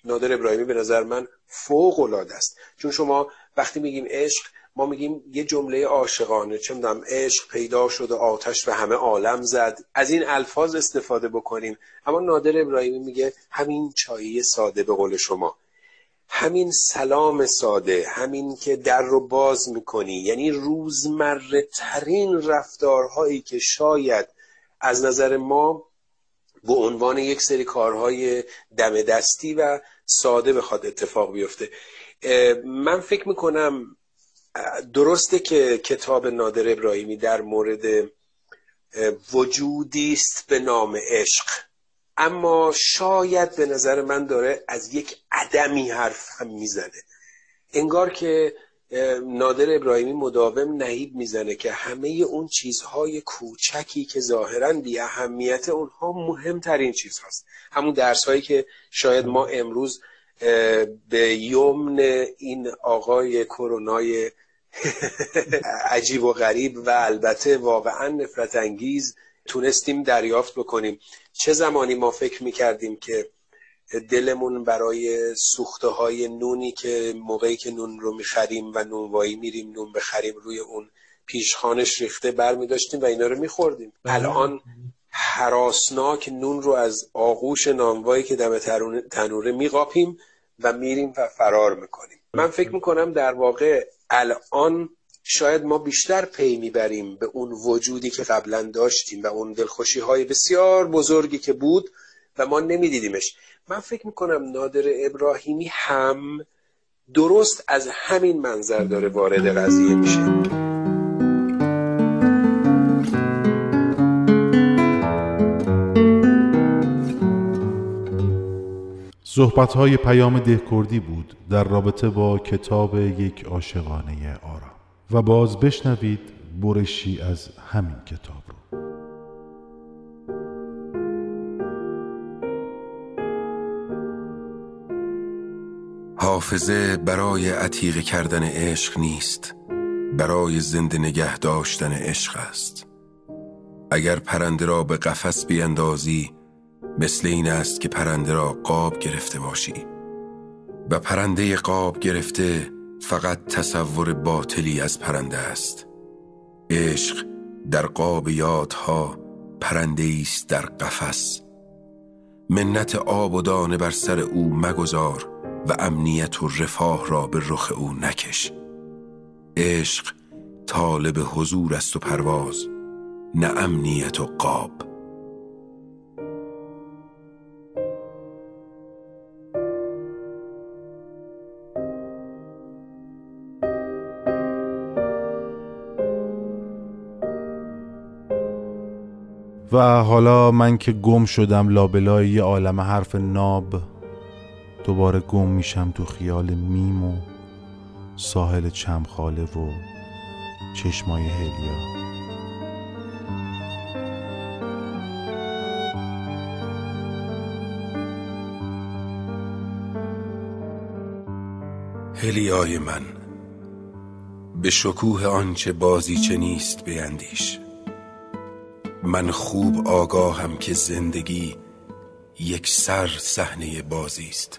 نادر ابراهیمی به نظر من فوق العاده است. چون شما وقتی میگیم عشق، ما میگیم یه جمله عاشقانه، چه میدونم عشق پیدا شد و آتش به همه عالم زد، از این الفاظ استفاده بکنیم. اما نادر ابراهیمی میگه همین چایی ساده، به قول شما همین سلام ساده، همین که در رو باز میکنی، یعنی روزمره ترین رفتارهایی که شاید از نظر ما به عنوان یک سری کارهای دم دستی و ساده بخواد اتفاق بیفته. من فکر میکنم درسته که کتاب نادر ابراهیمی در مورد وجودی است به نام عشق، اما شاید به نظر من داره از یک عدمی حرف هم میزنه. انگار که نادر ابراهیمی مداوم نهیب میزنه که همه اون چیزهای کوچکی که ظاهراً بی اهمیت، اونها مهمترین چیز هست. همون درسهایی که شاید ما امروز به یمن این آقای کرونای عجیب و غریب و البته واقعا نفرت انگیز تونستیم دریافت بکنیم. چه زمانی ما فکر میکردیم که دلمون برای سوخته های نونی که موقعی که نون رو میخریم و نونوایی میریم نون بخریم روی اون پیشخانش ریخته بر میداشتیم و اینا رو میخوردیم. الان هراسناک نون رو از آغوش نانوایی که دم تنوره میقاپیم و میریم و فرار میکنیم. من فکر میکنم در واقع الان شاید ما بیشتر پی میبریم به اون وجودی که قبلا داشتیم و اون دلخوشی های بسیار بزرگی که بود و ما نمیدیدیمش. من فکر میکنم نادر ابراهیمی هم درست از همین منظر داره وارد قضیه میشه. صحبت‌های پیام دهکردی بود در رابطه با کتاب یک عاشقانه آرام و باز بشنوید برشی از همین کتاب رو. حافظه برای عتیقه کردن عشق نیست، برای زنده نگه داشتن عشق است. اگر پرنده را به قفس بیندازی، مثل این است که پرنده را قاب گرفته باشی و پرنده قاب گرفته فقط تصور باطلی از پرنده است. عشق در قاب یادها پرنده است در قفس. منت آب و دانه بر سر او مگذار و امنیت و رفاه را به رخ او نکش. عشق طالب حضور است و پرواز، نه امنیت و قاب. و حالا من که گم شدم لابلای یه عالم حرف ناب، دوباره گم میشم تو خیال میم و ساحل چمخاله و چشمای هلیا. هلیای من، به شکوه آنچه بازیچه نیست بیندیش. من خوب آگاهم که زندگی یک سر صحنه بازی است.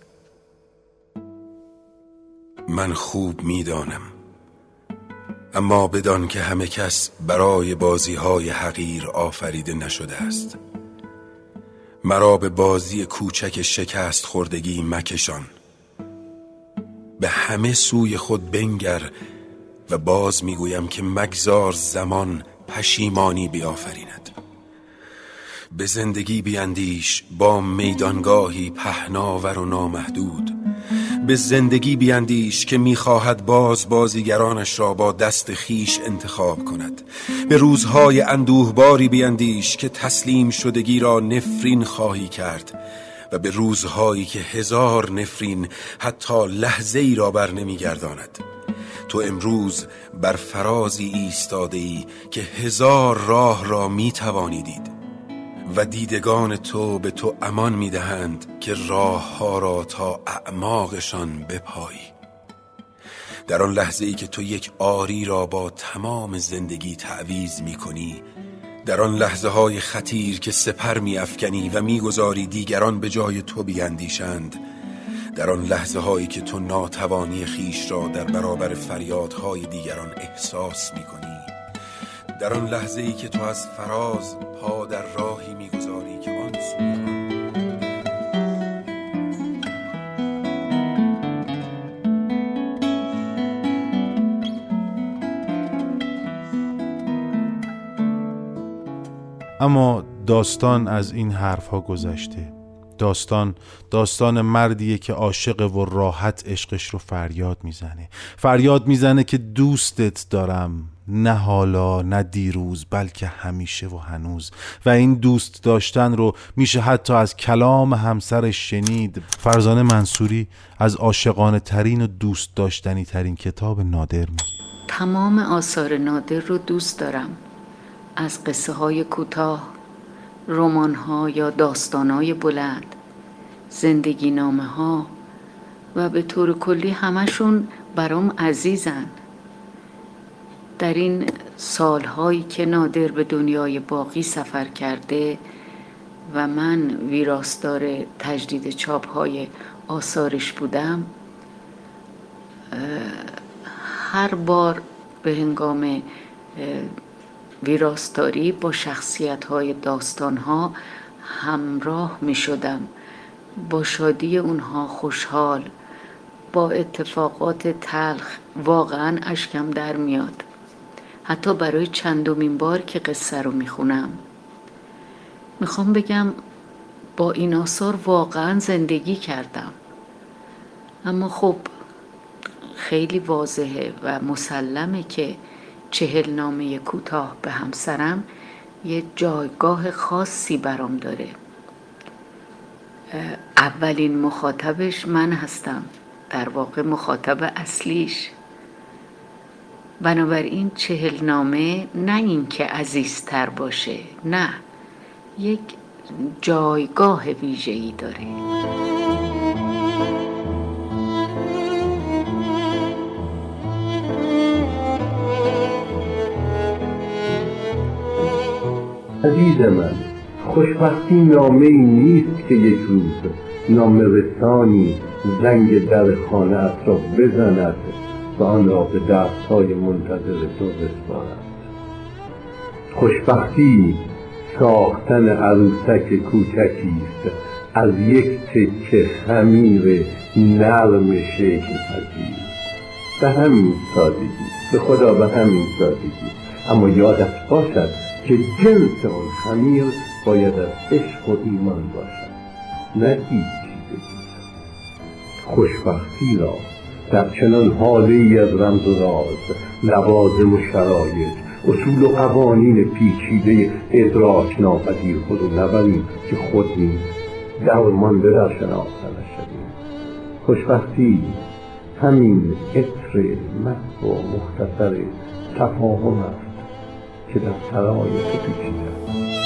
من خوب میدانم، اما بدان که همه کس برای بازی‌های حقیر آفریده نشده است. مرا به بازی کوچک شکست خوردگی مکشان. به همه سوی خود بنگر و باز میگویم که مگذار زمان پشیمانی بیافریند. به زندگی بیندیش با میدانگاهی پهناور و نامحدود. به زندگی بیندیش که میخواهد باز بازیگرانش را با دست خیش انتخاب کند. به روزهای اندوهباری بیندیش که تسلیم شدگی را نفرین خواهی کرد و به روزهایی که هزار نفرین حتی لحظه ای را بر نمیگرداند. تو امروز بر فرازی ایستاده ای که هزار راه را میتوانی دید و دیدگان تو به تو امان میدهند که راه ها را تا اعماقشان بپایی. در آن لحظه ای که تو یک آری را با تمام زندگی تعویض میکنی، در آن لحظه های خطیر که سپر میافکنی و میگذاری دیگران به جای تو بیندیشند، در آن لحظه هایی که تو ناتوانی خیش را در برابر فریادهای دیگران احساس می کنی، در آن لحظه ای که تو از فراز پا در راهی می گذاری که آن سوی اما داستان از این حرف ها گذشته. داستان داستان مردیه که عاشق و راحت عشقش رو فریاد میزنه. فریاد میزنه که دوستت دارم، نه حالا نه دیروز بلکه همیشه و هنوز. و این دوست داشتن رو میشه حتی از کلام همسرش شنید. فرزانه منصوری از عاشقانه ترین و دوست داشتنی ترین کتاب نادر میگه: تمام آثار نادر رو دوست دارم، از قصه های کوتاه، رمان ها یا داستان های بلند، زندگی نامه ها و به طور کلی همشون برام عزیزن. در این سالهایی که نادر به دنیای باقی سفر کرده و من ویراستار تجدید چاپ های آثارش بودم، هر بار به هنگام ویراستاری با شخصیت‌های داستان‌ها همراه می‌شدم، با شادی اونها خوشحال، با اتفاقات تلخ واقعاً اشکم در میاد. حتی برای چندمین بار که قصه رو میخونم میخوام بگم با این آثار واقعاً زندگی کردم. اما خب خیلی واضحه و مسلمه که چهل نامه کوتاه به همسرم یه جایگاه خاصی برام داره. اولین مخاطبش من هستم، در واقع مخاطب اصلیش. بنابراین چهل نامه نه این که عزیزتر باشه، نه، یک جایگاه ویژه‌ای داره. عزیز من، خوشبختی نامه ای نیست که یک روز نامه رسانی زنگ در خانه ات را بزند و آن را به دستهای منتظر تو بسپارد. خوشبختی ساختن عروسک کوچکی است از یک تکه خمیر نرم شکل پذیر. به همین سادگی، به خدا به همین سادگی. اما یادت باشد که جنس آن خمیر باید از عشق و ایمان باشد، نه هیچ چیز دیگر. خوشبختی را در چنان حاله‌ای از رمز و راز، لوازم و شرایط، اصول و قوانین پیچیده ادراک ناپذیر خود نبریم که خود نیز درمانده در شناخته نشویم. خوشبختی همین عطر محو و مختصر تفاهم است که در سرای تو پیچیده.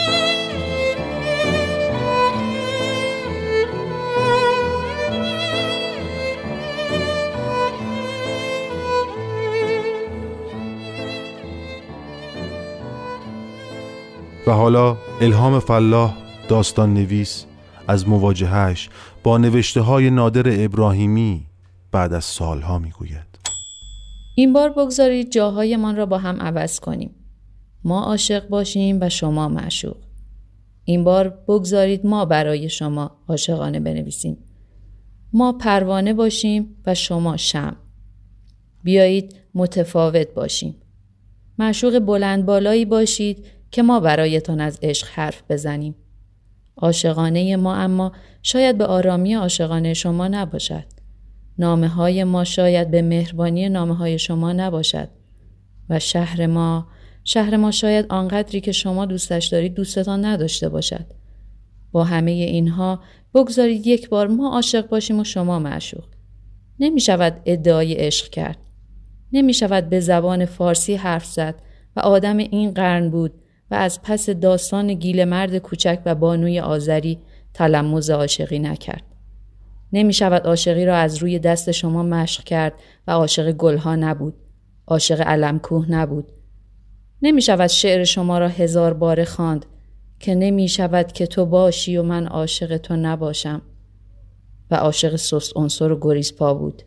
و حالا الهام فلاح، داستان نویس، از مواجههش با نوشته های نادر ابراهیمی بعد از سالها میگوید: این بار بگذارید جاهایمان را با هم عوض کنیم. ما عاشق باشیم و شما معشوق. این بار بگذارید ما برای شما عاشقانه بنویسیم. ما پروانه باشیم و شما شمع. بیایید متفاوت باشیم. معشوق بلند بالایی باشید که ما برایتان از عشق حرف بزنیم. عاشقانه ما اما شاید به آرامی عاشقانه شما نباشد. نامه های ما شاید به مهربانی نامه های شما نباشد. و شهر ما شهر ما شاید آنقدری که شما دوستش دارید دوستتان نداشته باشد. با همه اینها بگذارید یک بار ما عاشق باشیم و شما معشوق. نمی شود ادعای عشق کرد. نمی شود به زبان فارسی حرف زد و آدم این قرن بود و از پس داستان گیل مرد کوچک و بانوی آذری تلمذ عاشقی نکرد. نمی شود عاشقی را از روی دست شما مشق کرد و عاشق گلها نبود. عاشق علمکوه نبود. نمی شود شعر شما را هزار بار خواند که نمی شود که تو باشی و من عاشق تو نباشم. و عاشق سست عنصر و گریزپا بود.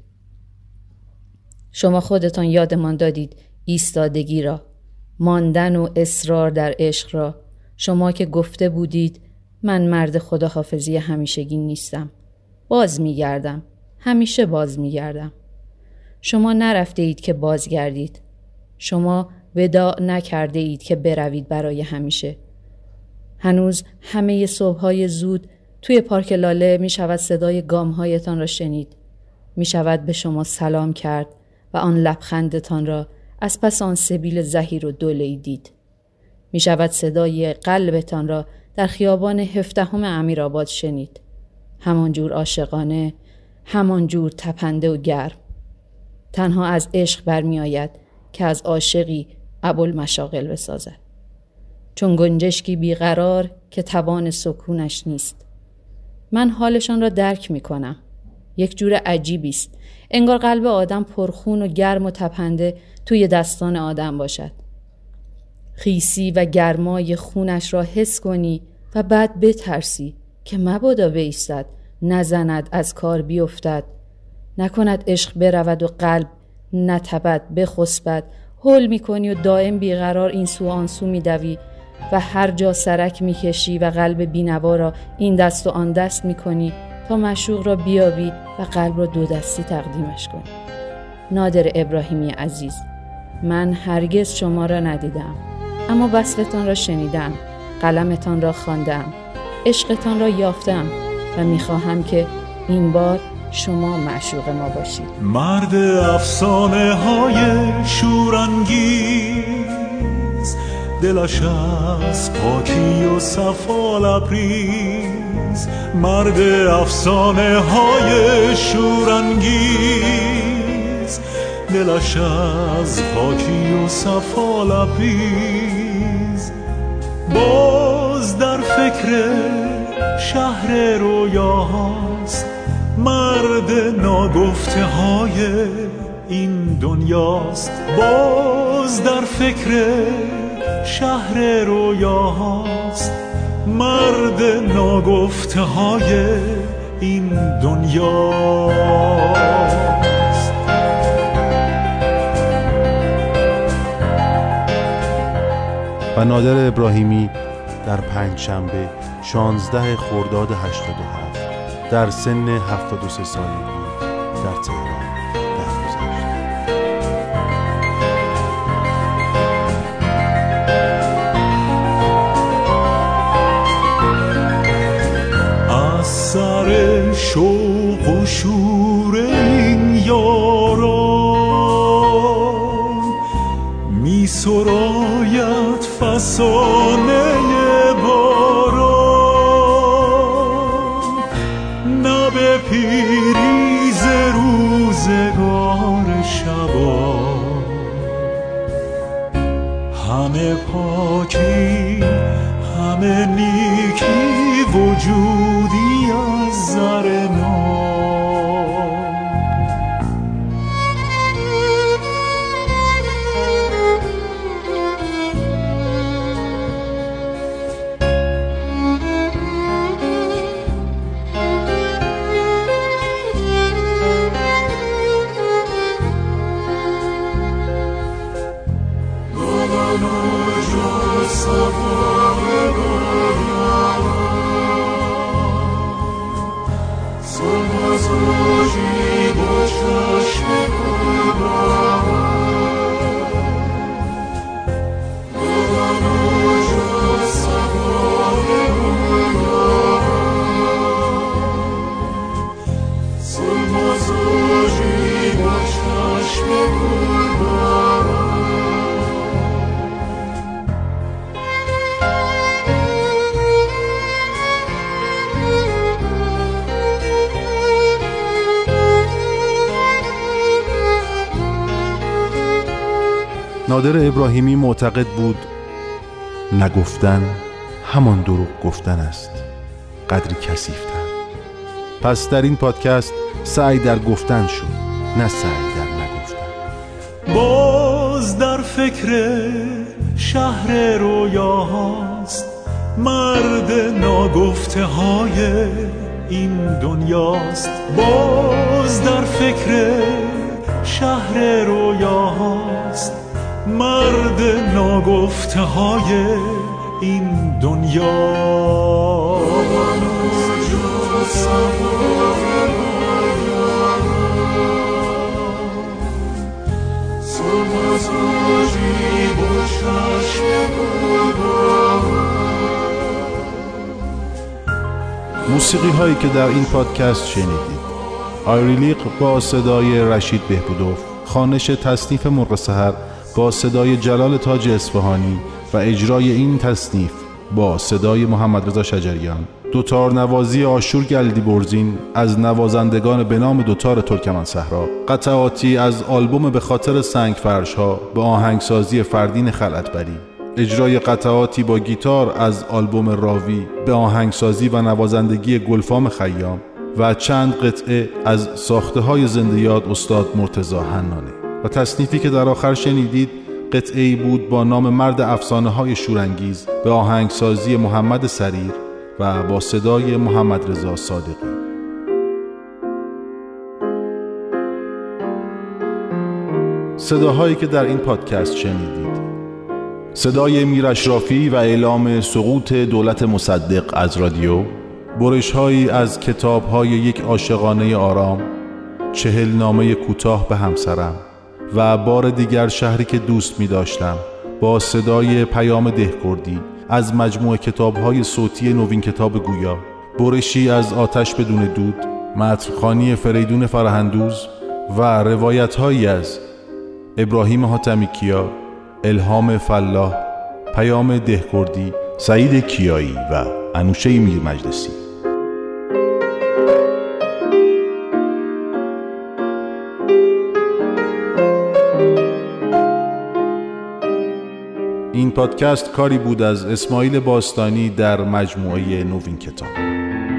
شما خودتان یادمان دادید ایستادگی را، ماندن و اصرار در عشق را. شما که گفته بودید من مرد خداحافظی همیشگی نیستم، باز میگردم، همیشه باز میگردم. شما نرفته اید که بازگردید. شما وداع نکرده اید که بروید برای همیشه. هنوز همه صبح‌های زود توی پارک لاله می شود صدای گام‌هایتان را شنید. می شود به شما سلام کرد و آن لبخندتان را از پس آن سبیل زهیر و دوله‌ای دید. می شود صدای قلبتان را در خیابان هفدهم امیرآباد شنید. همانجور عاشقانه، همانجور تپنده و گرم. تنها از عشق برمی آید که از عاشقی ابوالمشاغل بسازد. چون گنجشکی بیقرار که توان سکونش نیست. من حالشان را درک می کنم. یک جور عجیبی است. انگار قلب آدم پرخون و گرم و تپنده توی دستان آدم باشد. خیسی و گرمای خونش را حس کنی و بعد بترسی که مبادا بایستد، نزند، از کار بیفتد، نکند عشق برود و قلب نتبد، بخسبد. هول می کنی و دائم بیقرار این سو آن سو می دوی و هر جا سرک می کشی و قلب بینوا را این دست و آن دست می کنی تا معشوق را بیابی و قلب را دو دستی تقدیمش کنی. نادر ابراهیمی عزیز، من هرگز شما را ندیدم، اما وصفتان را شنیدم، قلمتان را خواندم، عشقتان را یافتم و می خواهم که این بار شما معشوق ما باشید. مرد افسانه های شورانگیز، دلش از پاکی و صفا لبریز. مرد افسانه های شورانگیز، دلش از پاکی و صفا لبریز. باز در فکر شهر رویاست، مرد ناگفته های این دنیاست. باز در فکر شهر رویاست، مرد ناگفته های این دنیاست. و نادر ابراهیمی در پنجشنبه شانزده خرداد هشتاد و هفت در سن هفتاد و سه سالگی در تهران درگذشت. از سر شوق و شور این یاران می سراید فسانه پیریز روزگار شبا. همه پاکی، همه نیکی، وجودی از زر ما. نادر ابراهیمی معتقد بود نگفتن همان دروغ گفتن است، قدری کثیف‌تر. پس در این پادکست سعی در گفتن شد، نه سعی در نگفتن. باز در فکر شهر رویاست، مرد ناگفته های این دنیاست. باز در فکر شهر رویاست، مرد ناگفته های این دنیا. موسیقی هایی که در این پادکست شنیدید: آیریلیق با صدای رشید بهبودوف، خوانش تصنیف مرغ سحر با صدای جلال تاج اصفهانی و اجرای این تصنیف با صدای محمد رضا شجریان، دوتار نوازی آشور گلدی برزین از نوازندگان به نام دوتار ترکمن صحرا، قطعاتی از آلبوم به خاطر سنگ فرش ها به آهنگسازی فردین خلعتبری، اجرای قطعاتی با گیتار از آلبوم راوی به آهنگسازی و نوازندگی گلفام خیام و چند قطعه از ساخته های زنده یاد استاد مرتضی حنانه. و تصنیفی که در آخر شنیدید قطعه‌ای بود با نام مرد افسانه های شورانگیز به آهنگسازی محمد سریر و با صدای محمد رضا صادقی. صداهایی که در این پادکست شنیدید: صدای میر اشرافی و اعلام سقوط دولت مصدق از رادیو، برش‌هایی از کتاب‌های یک عاشقانه آرام، چهل نامه کوتاه به همسرم و بار دیگر شهری که دوست می داشتم با صدای پیام دهکردی از مجموعه کتاب‌های صوتی نوین کتاب گویا، برشی از آتش بدون دود، متن‌خوانی فریدون فرهندوز و روایت‌هایی از ابراهیم حاتمی کیا، الهام فلاح، پیام دهکردی، سعید کیایی و انوشه میر مجلسی. این پادکست کاری بود از اسماعیل باستانی در مجموعه نوین کتاب.